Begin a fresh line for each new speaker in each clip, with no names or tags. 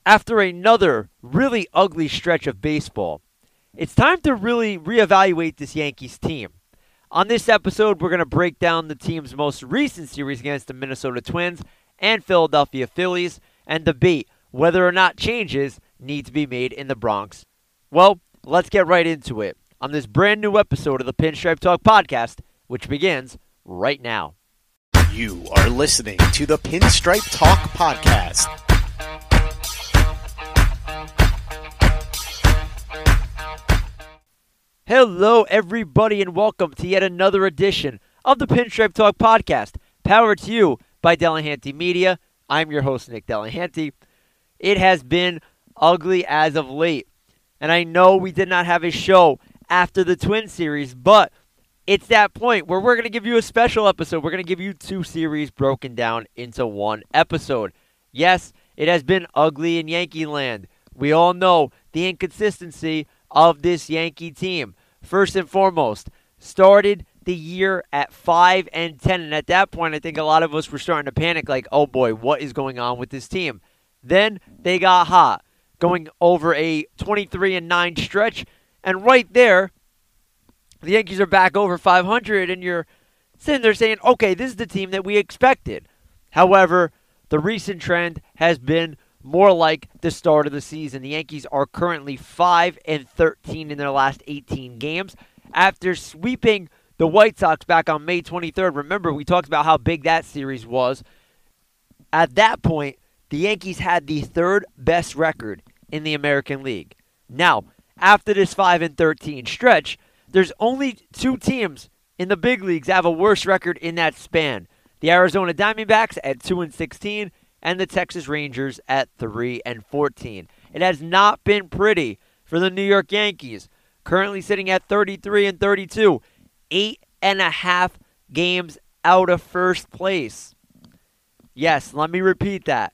After another really ugly stretch of baseball, it's time to really reevaluate this Yankees team. On this episode, we're going to break down the team's most recent series against the Minnesota Twins and Philadelphia Phillies and debate whether or not changes need to be made in the Bronx. Well, let's get right into it on this brand new episode of the Pinstripe Talk podcast, which begins right now.
You are listening to the Pinstripe Talk podcast.
Hello, everybody, and welcome to yet another edition of the Pinstripe Talk podcast, powered to you by Delahanty Media. I'm your host, Nick Delahanty. It has been ugly as of late, and I know we did not have a show after the Twin series, but it's that point where we're going to give you a special episode. We're going to give you two series broken down into one episode. Yes, it has been ugly in Yankee land. We all know the inconsistency of this Yankee team. First and foremost, started the year at 5-10, and at that point, I think a lot of us were starting to panic, like, oh boy, what is going on with this team? Then they got hot, going over a 23-9 stretch, and right there, the Yankees are back over 500, and you're sitting there saying, okay, this is the team that we expected. However, the recent trend has been more like the start of the season. The Yankees are currently 5-13 in their last 18 games after sweeping the White Sox back on May 23rd. Remember, we talked about how big that series was. At that point, the Yankees had the third best record in the American League. Now, after this 5-13 stretch, there's only two teams in the big leagues that have a worse record in that span. The Arizona Diamondbacks at 2-16 and the Texas Rangers at 3-14. It has not been pretty for the New York Yankees, currently sitting at 33-32, 8.5 games out of first place. Yes, let me repeat that.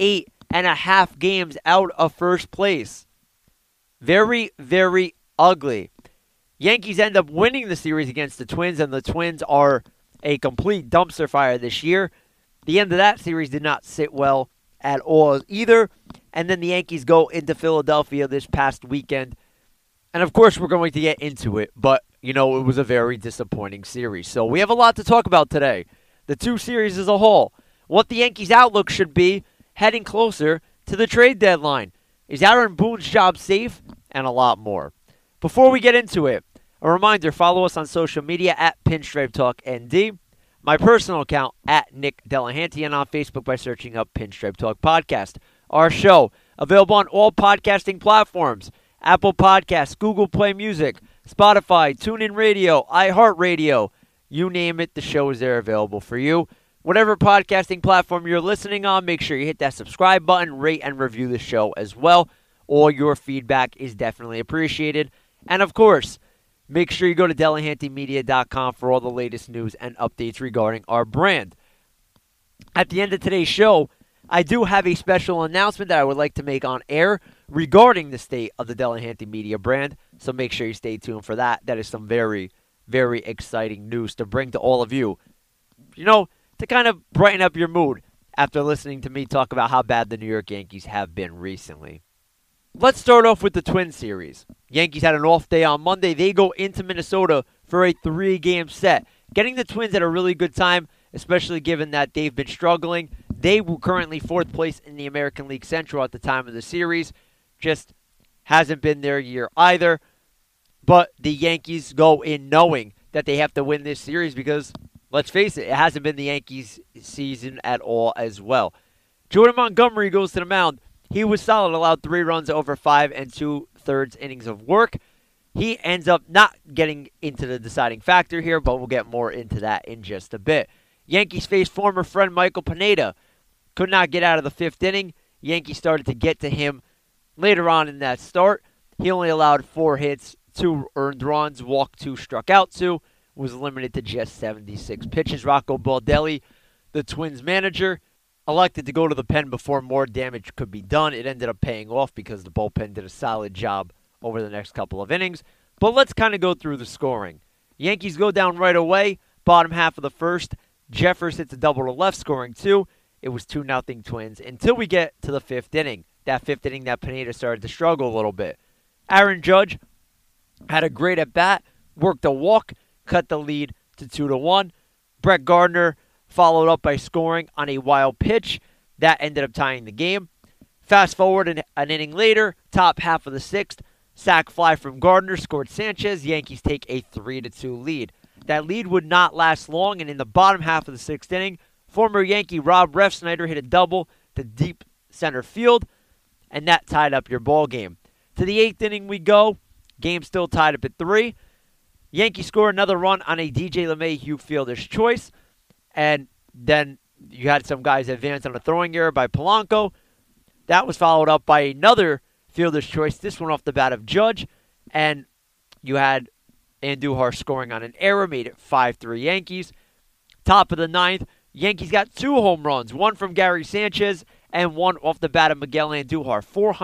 8.5 games out of first place. Very, very ugly. Yankees end up winning the series against the Twins, and the Twins are a complete dumpster fire this year. The end of that series did not sit well at all either. And then the Yankees go into Philadelphia this past weekend. And of course, we're going to get into it, but, it was a very disappointing series. So we have a lot to talk about today. The two series as a whole. What the Yankees' outlook should be heading closer to the trade deadline. Is Aaron Boone's job safe? And a lot more. Before we get into it, a reminder, follow us on social media at Pinstripe Talk ND. My personal account at Nick Delahanty, and on Facebook by searching up Pinstripe Talk Podcast. Our show, available on all podcasting platforms. Apple Podcasts, Google Play Music, Spotify, TuneIn Radio, iHeartRadio. You name it, the show is there available for you. Whatever podcasting platform you're listening on, make sure you hit that subscribe button, rate and review the show as well. All your feedback is definitely appreciated. And of course, make sure you go to DelahantyMedia.com for all the latest news and updates regarding our brand. At the end of today's show, I do have a special announcement that I would like to make on air regarding the state of the Delahanty Media brand, so make sure you stay tuned for that. That is some very, very exciting news to bring to all of you, to kind of brighten up your mood after listening to me talk about how bad the New York Yankees have been recently. Let's start off with the Twin series. Yankees had an off day on Monday. They go into Minnesota for a 3-game set. Getting the Twins at a really good time, especially given that they've been struggling. They were currently 4th place in the American League Central at the time of the series. Just hasn't been their year either. But the Yankees go in knowing that they have to win this series because, let's face it hasn't been the Yankees' season at all as well. Jordan Montgomery goes to the mound. He was solid, allowed 3 runs over 5 2/3 innings of work. He ends up not getting into the deciding factor here, but we'll get more into that in just a bit. Yankees faced former friend Michael Pineda. Could not get out of the 5th inning. Yankees started to get to him later on in that start. He only allowed 4 hits, 2 earned runs, walked 2, struck out 2, was limited to just 76 pitches. Rocco Baldelli, the Twins manager, elected to go to the pen before more damage could be done. It ended up paying off because the bullpen did a solid job over the next couple of innings. But let's kind of go through the scoring. Yankees go down right away, bottom half of the first. Jeffers hits a double to left, scoring 2. It was 2-0 Twins until we get to the 5th inning. that fifth inning that Pineda started to struggle a little bit. Aaron Judge had a great at-bat, worked a walk, cut the lead to 2-1. Brett Gardner followed up by scoring on a wild pitch. That ended up tying the game. Fast forward an inning later, top half of the sixth, sac fly from Gardner scored Sanchez. Yankees take a 3-2 lead. That lead would not last long, and in the bottom half of the sixth inning, former Yankee Rob Refsnyder hit a double to deep center field, and that tied up your ball game. To the eighth inning we go. Game still tied up at 3. Yankees score another run on a DJ LeMahieu fielder's choice, and then you had some guys advance on a throwing error by Polanco. That was followed up by another fielder's choice, this one off the bat of Judge, and you had Andujar scoring on an error, made it 5-3 Yankees. Top of the ninth, Yankees got 2 home runs, one from Gary Sanchez and one off the bat of Miguel Andujar.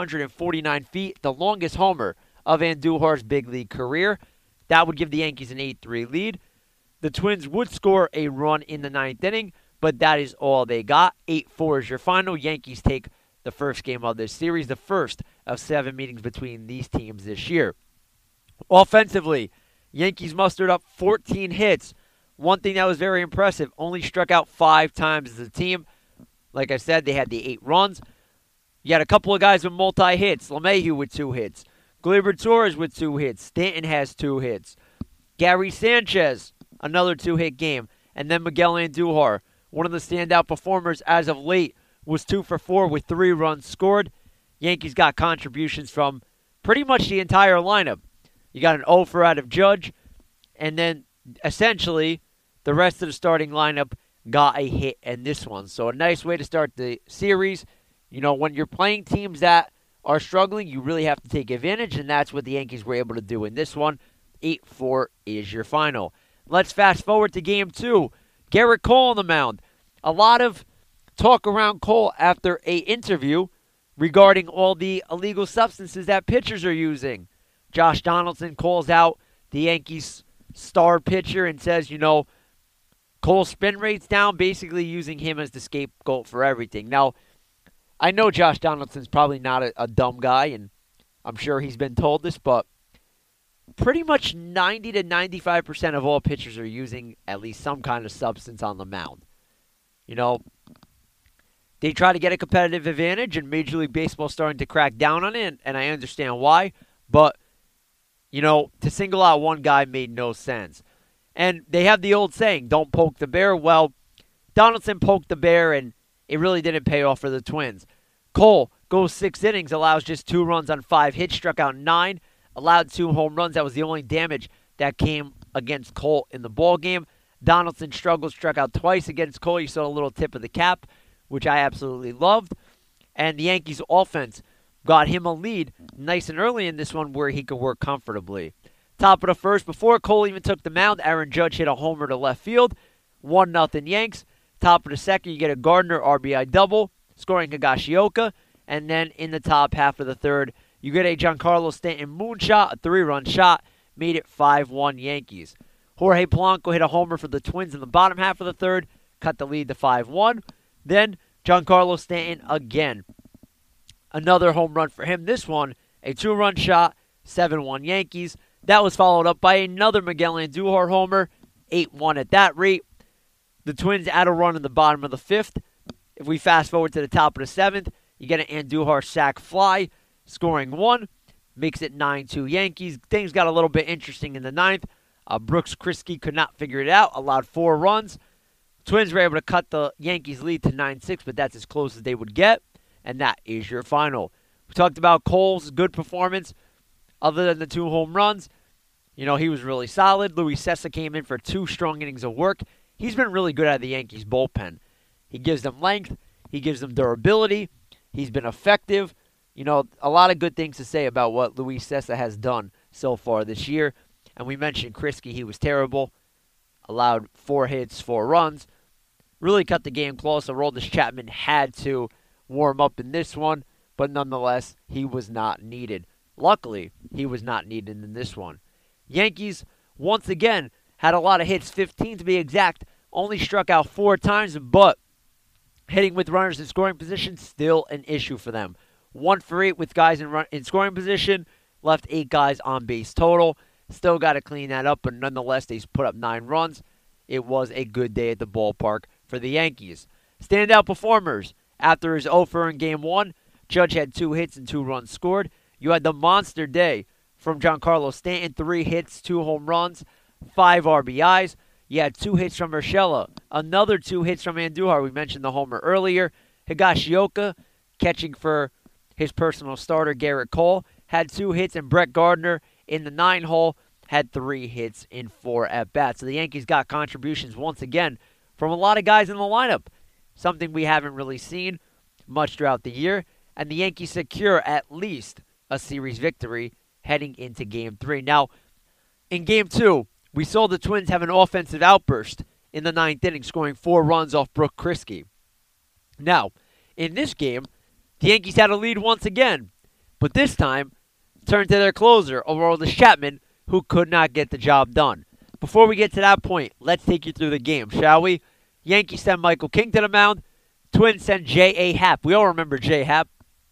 449 feet, the longest homer of Andujar's big league career. That would give the Yankees an 8-3 lead. The Twins would score a run in the ninth inning, but that is all they got. 8-4 is your final. Yankees take the first game of this series, the first of 7 meetings between these teams this year. Offensively, Yankees mustered up 14 hits. One thing that was very impressive, only struck out 5 times as a team. Like I said, they had the 8 runs. You had a couple of guys with multi-hits. LeMahieu with 2 hits. Gleyber Torres with 2 hits. Stanton has 2 hits. Gary Sanchez, another 2-hit game. And then Miguel Andujar, one of the standout performers as of late, was 2 for 4 with 3 runs scored. Yankees got contributions from pretty much the entire lineup. You got an 0 for out of Judge, and then essentially the rest of the starting lineup got a hit in this one. So a nice way to start the series. You know, when you're playing teams that are struggling, you really have to take advantage, and that's what the Yankees were able to do in this one. 8-4 is your final. Let's fast forward to Game 2. Gerrit Cole on the mound. A lot of talk around Cole after an interview regarding all the illegal substances that pitchers are using. Josh Donaldson calls out the Yankees' star pitcher and says, you know, Cole's spin rate's down, basically using him as the scapegoat for everything. Now, I know Josh Donaldson's probably not a dumb guy, and I'm sure he's been told this, but pretty much 90 to 95% of all pitchers are using at least some kind of substance on the mound. You know, they try to get a competitive advantage, and Major League Baseball is starting to crack down on it, and I understand why, but, you know, to single out one guy made no sense. And they have the old saying, don't poke the bear. Well, Donaldson poked the bear, and it really didn't pay off for the Twins. Cole goes 6 innings, allows just 2 runs on 5 hits, struck out 9, allowed 2 home runs. That was the only damage that came against Cole in the ballgame. Donaldson struggled, struck out twice against Cole. You saw a little tip of the cap, which I absolutely loved. And the Yankees' offense got him a lead nice and early in this one where he could work comfortably. Top of the first, before Cole even took the mound, Aaron Judge hit a homer to left field. 1-0 Yanks. Top of the second, you get a Gardner RBI double, scoring Higashioka. And then in the top half of the third, you get a Giancarlo Stanton moonshot, a 3-run shot, made it 5-1 Yankees. Jorge Polanco hit a homer for the Twins in the bottom half of the third, cut the lead to 5-1. Then Giancarlo Stanton again. Another home run for him. This one, a 2-run shot, 7-1 Yankees. That was followed up by another Miguel Andujar homer, 8-1 at that rate. The Twins add a run in the bottom of the 5th. If we fast forward to the top of the 7th, you get an Andujar sac fly, scoring 1, makes it 9-2 Yankees. Things got a little bit interesting in the 9th. Brooks Kriske could not figure it out, allowed 4 runs. Twins were able to cut the Yankees' lead to 9-6, but that's as close as they would get, and that is your final. We talked about Cole's good performance. Other than the 2 home runs, you know, he was really solid. Luis Cessa came in for 2 strong innings of work. He's been really good at the Yankees' bullpen. He gives them length. He gives them durability. He's been effective. You know, a lot of good things to say about what Luis Cessa has done so far this year. And we mentioned Kriske. He was terrible. Allowed 4 hits, 4 runs. Really cut the game close. Aroldis Chapman had to warm up in this one. But nonetheless, he was not needed. Luckily, he was not needed in this one. Yankees, once again, had a lot of hits, 15 to be exact. Only struck out 4 times, but hitting with runners in scoring position, still an issue for them. 1 for 8 with guys in scoring position, left 8 guys on base total. Still got to clean that up, but nonetheless, they put up 9 runs. It was a good day at the ballpark for the Yankees. Standout performers. After his 0-for in Game 1, Judge had 2 hits and 2 runs scored. You had the monster day from Giancarlo Stanton, 3 hits, 2 home runs, 5 RBIs. You had 2 hits from Urshela, another 2 hits from Andujar. We mentioned the homer earlier. Higashioka, catching for his personal starter, Garrett Cole, had 2 hits, and Brett Gardner in the 9-hole had 3 hits in 4 at-bats. So the Yankees got contributions once again from a lot of guys in the lineup, something we haven't really seen much throughout the year. And the Yankees secure at least a series victory heading into Game 3. Now, in Game 2, we saw the Twins have an offensive outburst in the 9th inning, scoring 4 runs off Brooke Kriske. Now, in this game, the Yankees had a lead once again, but this time turned to their closer, Aroldis Chapman, who could not get the job done. Before we get to that point, let's take you through the game, shall we? Yankees send Michael King to the mound. Twins send J.A. Happ. We all remember J. Happ.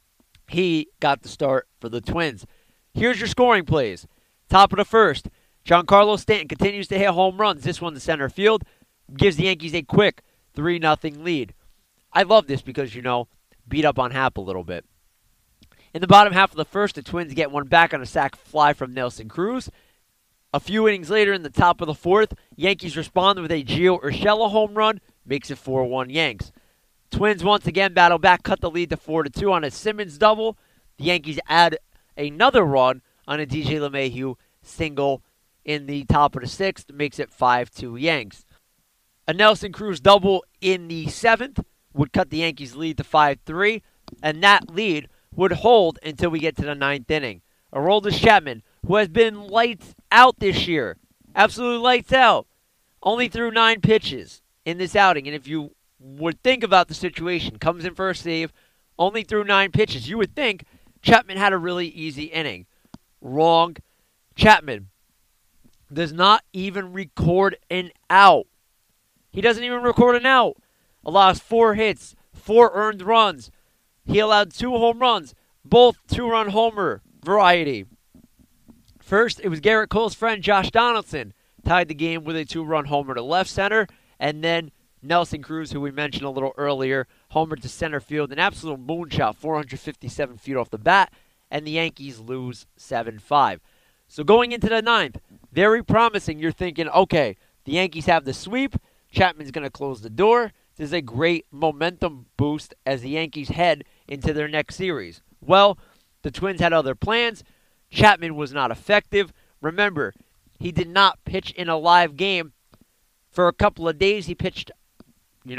He got the start for the Twins. Here's your scoring plays. Top of the first, Giancarlo Stanton continues to hit home runs. This one to center field gives the Yankees a quick 3-0 lead. I love this because, beat up on Happ a little bit. In the bottom half of the first, the Twins get one back on a sac fly from Nelson Cruz. A few innings later in the top of the fourth, Yankees respond with a Gio Urshela home run, makes it 4-1 Yanks. Twins once again battle back, cut the lead to 4-2 on a Simmons double. The Yankees add another run on a DJ LeMahieu single in the top of the sixth, makes it 5-2 Yanks. A Nelson Cruz double in the seventh would cut the Yankees' lead to 5-3, and that lead would hold until we get to the 9th inning. Aroldis Chapman, who has been lights out this year, absolutely lights out, only threw 9 pitches in this outing. And if you would think about the situation, comes in for a save, only threw 9 pitches, you would think Chapman had a really easy inning. Wrong. Chapman does not even record an out. He doesn't even record an out. Allows 4 hits, 4 earned runs. He allowed 2 home runs, both 2-run homer variety. First, it was Garrett Cole's friend Josh Donaldson tied the game with a 2-run homer to left center, and then Nelson Cruz, who we mentioned a little earlier, homered to center field, an absolute moonshot, 457 feet off the bat, and the Yankees lose 7-5. So going into the 9th, very promising. You're thinking, okay, the Yankees have the sweep, Chapman's going to close the door. This is a great momentum boost as the Yankees head into their next series. Well, the Twins had other plans. Chapman was not effective. Remember, he did not pitch in a live game for a couple of days. He pitched, he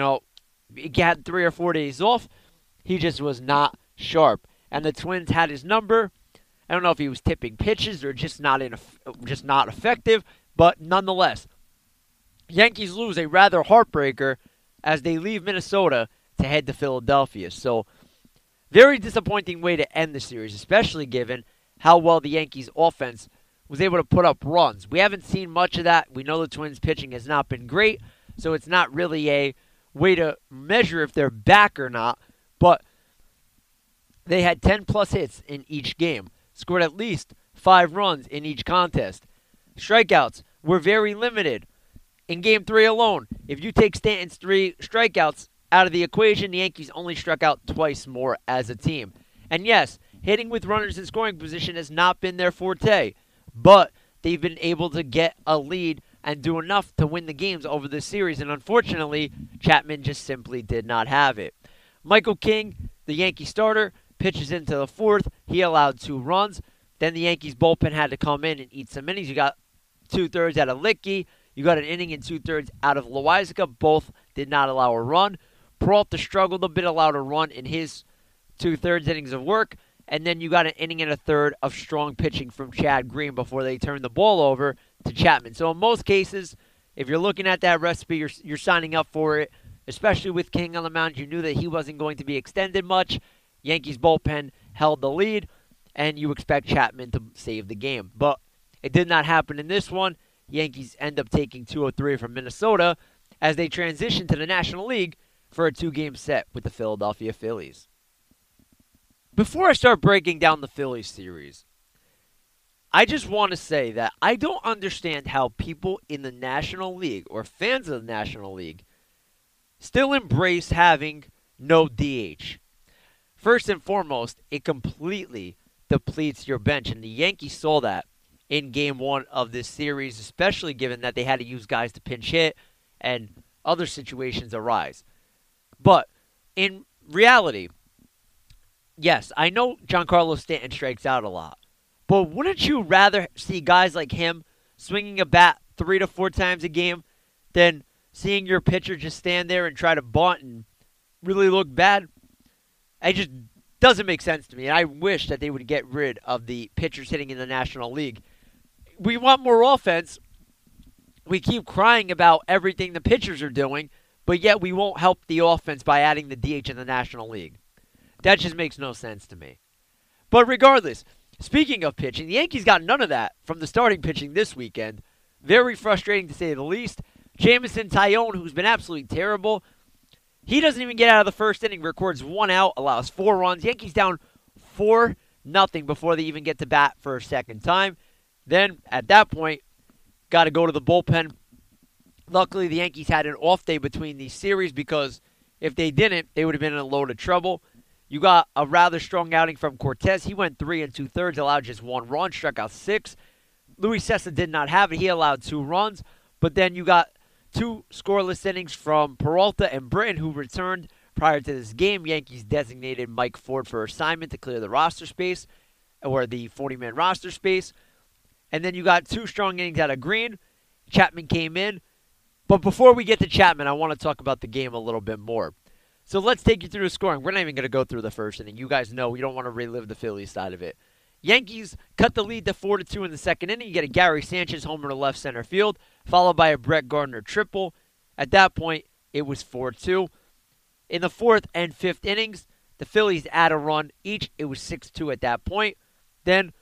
had 3 or 4 days off. He just was not sharp. And the Twins had his number. I don't know if he was tipping pitches or just not effective, but nonetheless, Yankees lose a rather heartbreaker as they leave Minnesota to head to Philadelphia. So, very disappointing way to end the series, especially given how well the Yankees' offense was able to put up runs. We haven't seen much of that. We know the Twins' pitching has not been great, so it's not really a way to measure if they're back or not. But they had 10-plus hits in each game, scored at least 5 runs in each contest. Strikeouts were very limited. In Game 3 alone, if you take Stanton's 3 strikeouts out of the equation, the Yankees only struck out twice more as a team. And yes, hitting with runners in scoring position has not been their forte, but they've been able to get a lead and do enough to win the games over this series, and unfortunately, Chapman just simply did not have it. Michael King, the Yankee starter, pitches into the 4th. He allowed 2 runs. Then the Yankees bullpen had to come in and eat some innings. You got 2/3 out of Licky. You got an inning and 2/3 out of Loizica. Both did not allow a run. Peralta struggled a bit, allowed a run in his 2/3 innings of work. And then you got an inning and a third of strong pitching from Chad Green before they turned the ball over to Chapman. So in most cases, if you're looking at that recipe, you're signing up for it, especially with King on the mound. You knew that he wasn't going to be extended much. Yankees bullpen held the lead, and you expect Chapman to save the game. But it did not happen in this one. Yankees end up taking 2-3 from Minnesota as they transition to the National League for a 2-game set with the Philadelphia Phillies. before I start breaking down the Phillies series, I just want to say that I don't understand how people in the National League or fans of the National League still embrace having no DH. First and foremost, it completely depletes your bench, and the Yankees saw that in Game 1 of this series, especially given that they had to use guys to pinch hit and other situations arise. But in reality, yes, I know Giancarlo Stanton strikes out a lot, but wouldn't you rather see guys like him swinging a bat 3 to 4 times a game than seeing your pitcher just stand there and try to bunt and really look bad? It just doesn't make sense to me. And I wish that they would get rid of the pitchers hitting in the National League. We want more offense. We keep crying about everything the pitchers are doing, but yet we won't help the offense by adding the DH in the National League. That just makes no sense to me. But regardless, speaking of pitching, the Yankees got none of that from the starting pitching this weekend. Very frustrating to say the least. Jameson Taillon, who's been absolutely terrible, he doesn't even get out of the first inning, records 1 out, allows 4 runs. Yankees down 4-0 before they even get to bat for a second time. Then, at that point, got to go to the bullpen. Luckily, the Yankees had an off day between these series because if they didn't, they would have been in a load of trouble. You got a rather strong outing from Cortez. He went 3 2/3, allowed just 1 run, struck out 6. Luis Cessa did not have it. He allowed 2 runs. But then you got 2 scoreless innings from Peralta and Britton, who returned prior to this game. Yankees designated Mike Ford for assignment to clear the roster space, or the 40-man roster space. And then you got 2 strong innings out of Green. Chapman came in. But before we get to Chapman, I want to talk about the game a little bit more. So let's take you through the scoring. We're not even going to go through the first inning. You guys know we don't want to relive the Phillies side of it. Yankees cut the lead to 4-2 in the second inning. You get a Gary Sanchez homer to left center field, followed by a Brett Gardner triple. At that point, it was 4-2. In the fourth and fifth innings, the Phillies add a run each. It was 6-2 at that point. Then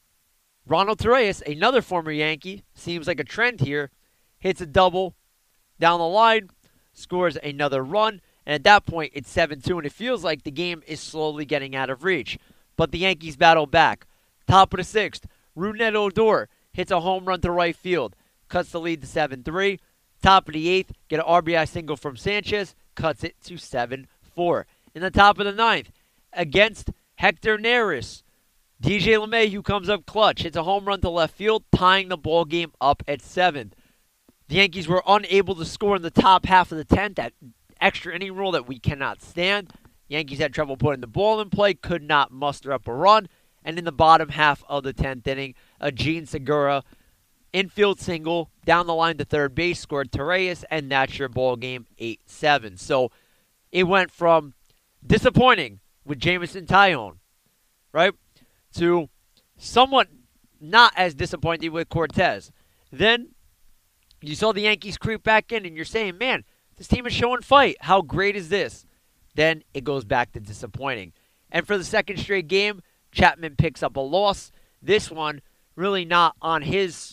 Ronald Torreyes, another former Yankee, seems like a trend here, hits a double down the line, scores another run, and at that point, it's 7-2, and it feels like the game is slowly getting out of reach. But the Yankees battle back. Top of the sixth, Rougned Odor hits a home run to right field, cuts the lead to 7-3. Top of the eighth, get an RBI single from Sanchez, cuts it to 7-4. In the top of the ninth, against Hector Neris, DJ LeMahieu comes up clutch, hits a home run to left field, tying the ball game up at 7. The Yankees were unable to score in the top half of the 10th, that extra inning rule that we cannot stand. Yankees had trouble putting the ball in play, could not muster up a run. And in the bottom half of the 10th inning, a Gene Segura infield single down the line to third base, scored Torreyes, and that's your ball game, 8-7. So it went from disappointing with Jameson Taillon, right, to somewhat not as disappointing with Cortez. Then you saw the Yankees creep back in, and you're saying, man, this team is showing fight. How great is this? Then it goes back to disappointing. And for the second straight game, Chapman picks up a loss. This one really not on his,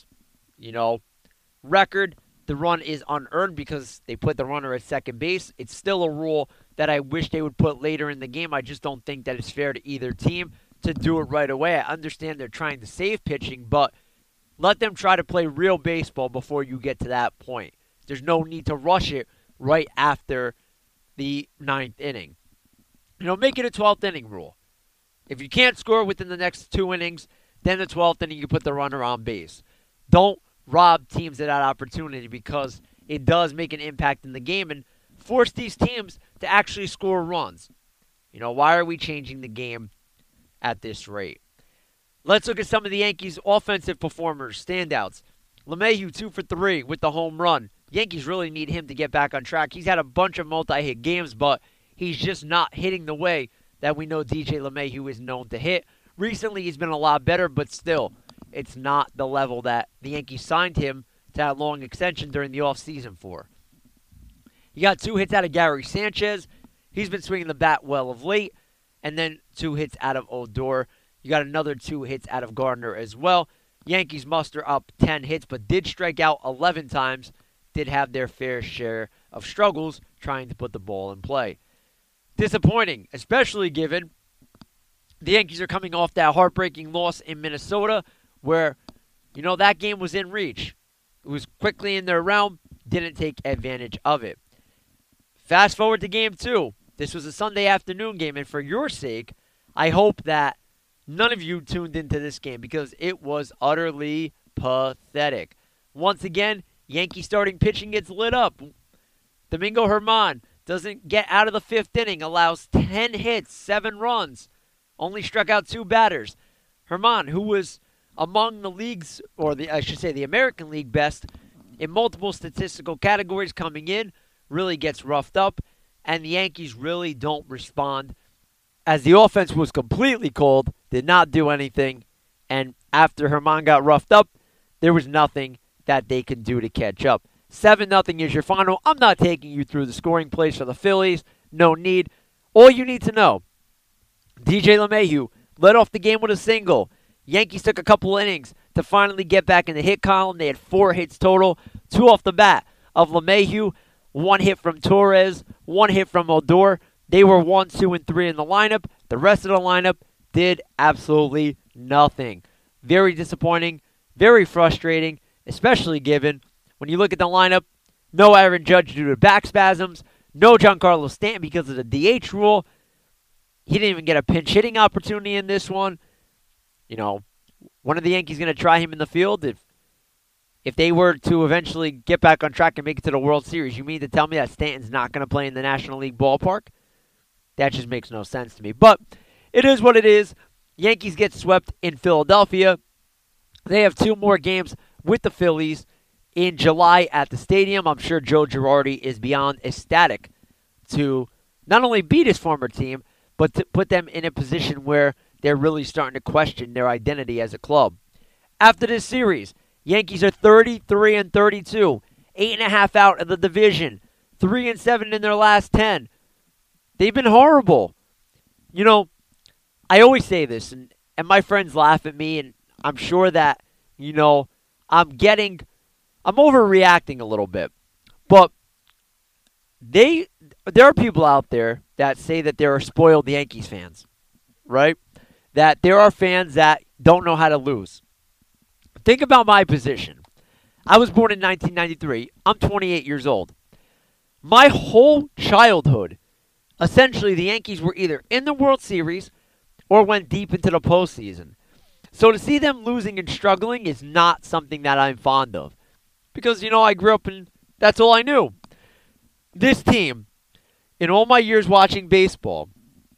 record. The run is unearned because they put the runner at second base. It's still a rule that I wish they would put later in the game. I just don't think that it's fair to either team to do it right away. I understand they're trying to save pitching, but let them try to play real baseball before you get to that point. There's no need to rush it right after the 9th inning. Make it a 12th inning rule. If you can't score within the next 2 innings, then the 12th inning you put the runner on base. Don't rob teams of that opportunity because it does make an impact in the game and force these teams to actually score runs. Why are we changing the game at this rate? Let's look at some of the Yankees' offensive performers, standouts. LeMahieu 2 for 3 with the home run. Yankees really need him to get back on track. He's had a bunch of multi-hit games, but he's just not hitting the way that we know DJ LeMahieu is known to hit. Recently, he's been a lot better, but still, it's not the level that the Yankees signed him to that long extension during the offseason for. You got 2 hits out of Gary Sanchez. He's been swinging the bat well of late. And then 2 hits out of Odor. You got another 2 hits out of Gardner as well. Yankees muster up 10 hits, but did strike out 11 times. Did have their fair share of struggles trying to put the ball in play. Disappointing, especially given The Yankees are coming off that heartbreaking loss in Minnesota where, that game was in reach. It was quickly in their realm, didn't take advantage of it. Fast forward to game 2. This was a Sunday afternoon game, and for your sake, I hope that none of you tuned into this game because it was utterly pathetic. Once again, Yankee starting pitching gets lit up. Domingo Germán doesn't get out of the 5th inning, allows 10 hits, 7 runs, only struck out 2 batters. Germán, who was among the league's, the American League best in multiple statistical categories coming in, really gets roughed up, and the Yankees really don't respond as the offense was completely cold, did not do anything, and after Germán got roughed up, there was nothing that they could do to catch up. 7-0 is your final. I'm not taking you through the scoring plays for the Phillies. No need. All you need to know, DJ LeMahieu led off the game with a single. Yankees took a couple innings to finally get back in the hit column. They had 4 hits total, 2 off the bat of LeMahieu, 1 hit from Torres, 1 hit from Odor. They were 1, 2, and 3 in the lineup. The rest of the lineup did absolutely nothing. Very disappointing, very frustrating, especially given when you look at the lineup, no Aaron Judge due to back spasms, no Giancarlo Stanton because of the DH rule. He didn't even get a pinch hitting opportunity in this one. One of the Yankees going to try him in the field if they were to eventually get back on track and make it to the World Series. You mean to tell me that Stanton's not going to play in the National League ballpark? That just makes no sense to me. But it is what it is. Yankees get swept in Philadelphia. They have 2 more games with the Phillies in July at the stadium. I'm sure Joe Girardi is beyond ecstatic to not only beat his former team, but to put them in a position where they're really starting to question their identity as a club. After this series, Yankees are 33-32, 8.5 out of the division, 3-7 in their last 10. They've been horrible. I always say this, and my friends laugh at me, and I'm sure that, I'm overreacting a little bit. But there are people out there that say that there are spoiled Yankees fans, right? That there are fans that don't know how to lose. Think about my position. I was born in 1993. I'm 28 years old. My whole childhood, essentially the Yankees were either in the World Series or went deep into the postseason. So to see them losing and struggling is not something that I'm fond of. Because, I grew up and that's all I knew. This team, in all my years watching baseball,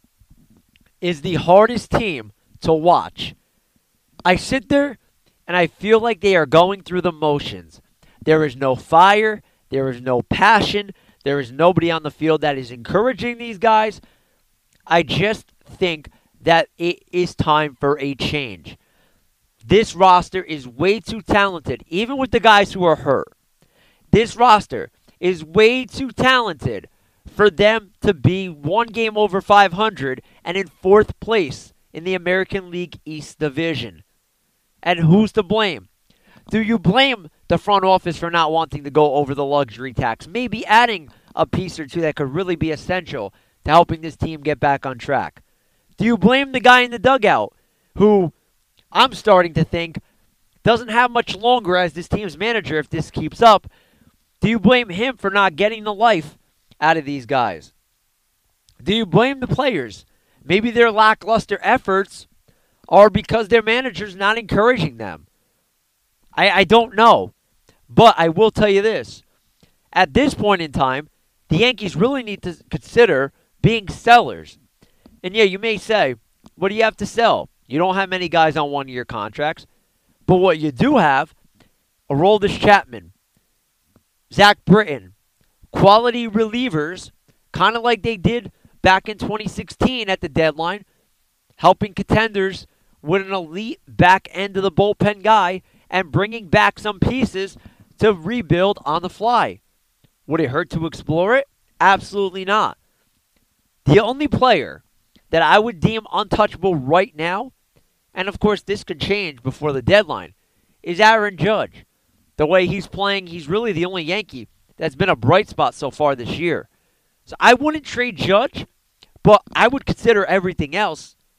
is the hardest team to watch. I sit there and I feel like they are going through the motions. There is no fire. There is no passion. There is nobody on the field that is encouraging these guys. I just think that it is time for a change. This roster is way too talented, even with the guys who are hurt. This roster is way too talented for them to be 1 game over 500 and in 4th place in the American League East Division. And who's to blame? Do you blame the front office for not wanting to go over the luxury tax? Maybe adding a piece or 2 that could really be essential to helping this team get back on track. Do you blame the guy in the dugout who I'm starting to think doesn't have much longer as this team's manager if this keeps up? Do you blame him for not getting the life out of these guys? Do you blame the players? Maybe their lackluster efforts are because their manager's not encouraging them. I don't know. But I will tell you this. At this point in time, the Yankees really need to consider being sellers. And yeah, you may say, what do you have to sell? You don't have many guys on 1-year contracts. But what you do have, Aroldis Chapman, Zach Britton, quality relievers, kind of like they did back in 2016 at the deadline, helping contenders with an elite back end of the bullpen guy and bringing back some pieces to rebuild on the fly. Would it hurt to explore it? Absolutely not. The only player that I would deem untouchable right now, and of course this could change before the deadline, is Aaron Judge. The way he's playing, he's really the only Yankee that's been a bright spot so far this year. So I wouldn't trade Judge, but I would consider everything else.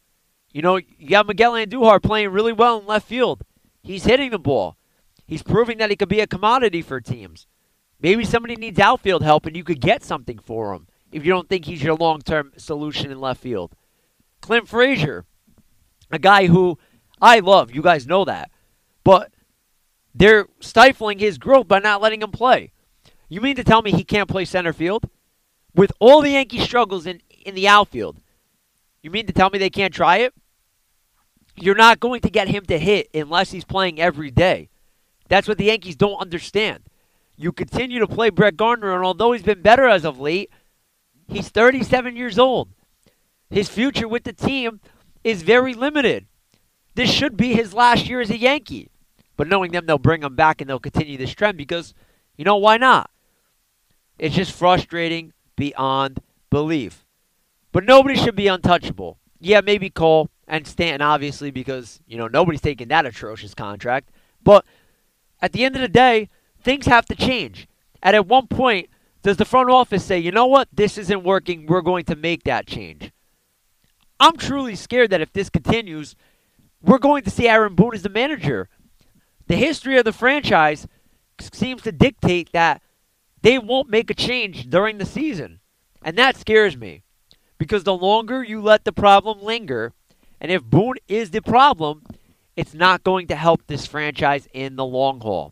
You got Miguel Andujar playing really well in left field. He's hitting the ball. He's proving that he could be a commodity for teams. Maybe somebody needs outfield help and you could get something for him if you don't think he's your long-term solution in left field. Clint Frazier, a guy who I love. You guys know that. But they're stifling his growth by not letting him play. You mean to tell me he can't play center field? With all the Yankee struggles in the outfield, you mean to tell me they can't try it? You're not going to get him to hit unless he's playing every day. That's what the Yankees don't understand. You continue to play Brett Gardner, and although he's been better as of late, he's 37 years old. His future with the team is very limited. This should be his last year as a Yankee. But knowing them, they'll bring him back and they'll continue this trend because, why not? It's just frustrating beyond belief. But nobody should be untouchable. Yeah, maybe Cole and Stanton, obviously, because, nobody's taking that atrocious contract. But at the end of the day, things have to change. And at one point, does the front office say, you know what, this isn't working, we're going to make that change? I'm truly scared that if this continues, we're going to see Aaron Boone as the manager. The history of the franchise seems to dictate that they won't make a change during the season. And that scares me. Because the longer you let the problem linger, and if Boone is the problem, it's not going to help this franchise in the long haul.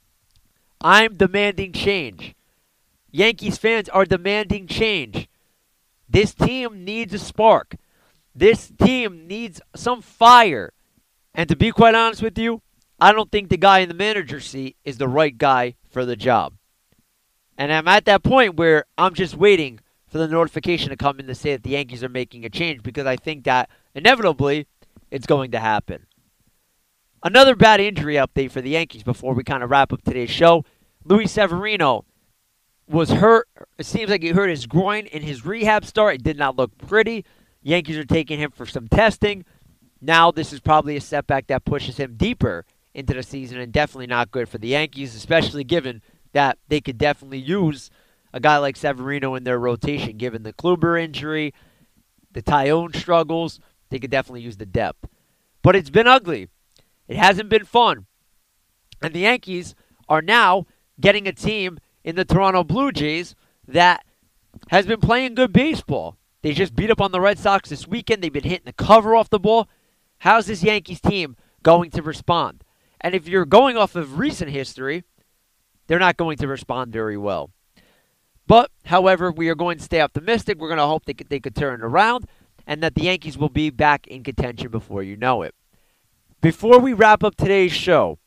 I'm demanding change. Yankees fans are demanding change. This team needs a spark. This team needs some fire. And to be quite honest with you, I don't think the guy in the manager seat is the right guy for the job. And I'm at that point where I'm just waiting for the notification to come in to say that the Yankees are making a change because I think that inevitably it's going to happen. Another bad injury update for the Yankees before we kind of wrap up today's show. Luis Severino was hurt. It seems like he hurt his groin in his rehab start. It did not look pretty. Yankees are taking him for some testing. Now this is probably a setback that pushes him deeper into the season and definitely not good for the Yankees, especially given that they could definitely use a guy like Severino in their rotation, given the Kluber injury, the Tyone struggles. They could definitely use the depth. But it's been ugly. It hasn't been fun. And the Yankees are now getting a team in the Toronto Blue Jays that has been playing good baseball. They just beat up on the Red Sox this weekend. They've been hitting the cover off the ball. How's this Yankees team going to respond? And if you're going off of recent history, they're not going to respond very well. But, however, we are going to stay optimistic. We're going to hope they could turn it around and that the Yankees will be back in contention before you know it. Before we wrap up today's show,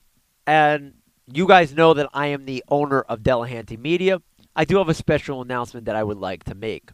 and you guys know that I am the owner of Delahanty Media, I do have a special announcement that I would like to make.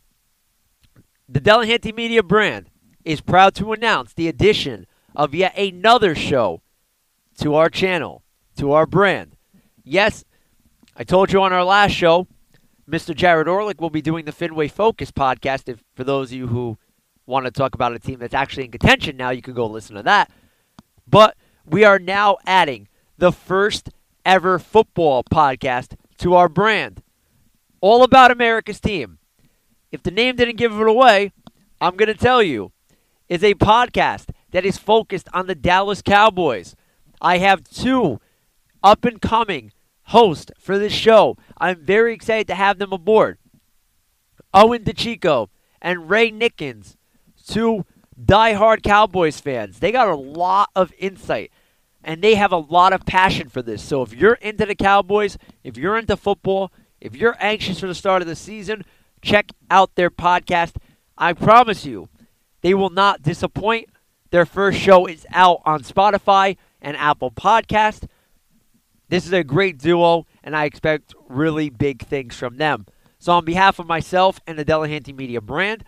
The Delahanty Media brand is proud to announce the addition of yet another show to our channel, to our brand. Yes, I told you on our last show, Mr. Jared Orlick will be doing the Fenway Focus podcast. For those of you who want to talk about a team that's actually in contention now, you can go listen to that. But we are now adding the first ever football podcast to our brand. All about America's team. If the name didn't give it away, I'm going to tell you. It's a podcast that is focused on the Dallas Cowboys. I have two up-and-coming host for this show. I'm very excited to have them aboard. Owen DeChico and Ray Nickens, two diehard Cowboys fans. They got a lot of insight, and they have a lot of passion for this. So if you're into the Cowboys, if you're into football, if you're anxious for the start of the season, check out their podcast. I promise you, they will not disappoint. Their first show is out on Spotify and Apple Podcast. This is a great duo, and I expect really big things from them. So on behalf of myself and the Delahanty Media brand,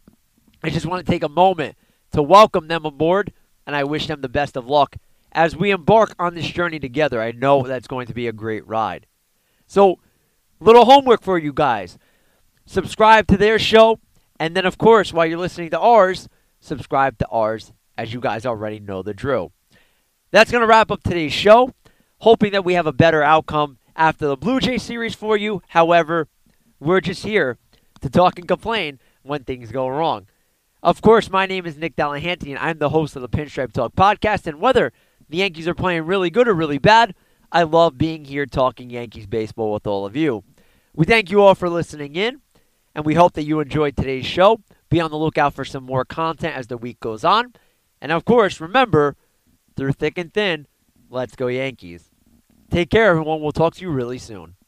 I just want to take a moment to welcome them aboard, and I wish them the best of luck as we embark on this journey together. I know that's going to be a great ride. So, little homework for you guys. Subscribe to their show, and then, of course, while you're listening to ours, subscribe to ours, as you guys already know the drill. That's going to wrap up today's show. Hoping that we have a better outcome after the Blue Jay series for you. However, we're just here to talk and complain when things go wrong. Of course, my name is Nick Delahanty, and I'm the host of the Pinstripe Talk podcast. And whether the Yankees are playing really good or really bad, I love being here talking Yankees baseball with all of you. We thank you all for listening in, and we hope that you enjoyed today's show. Be on the lookout for some more content as the week goes on. And of course, remember, through thick and thin, let's go Yankees. Take care, everyone. We'll talk to you really soon.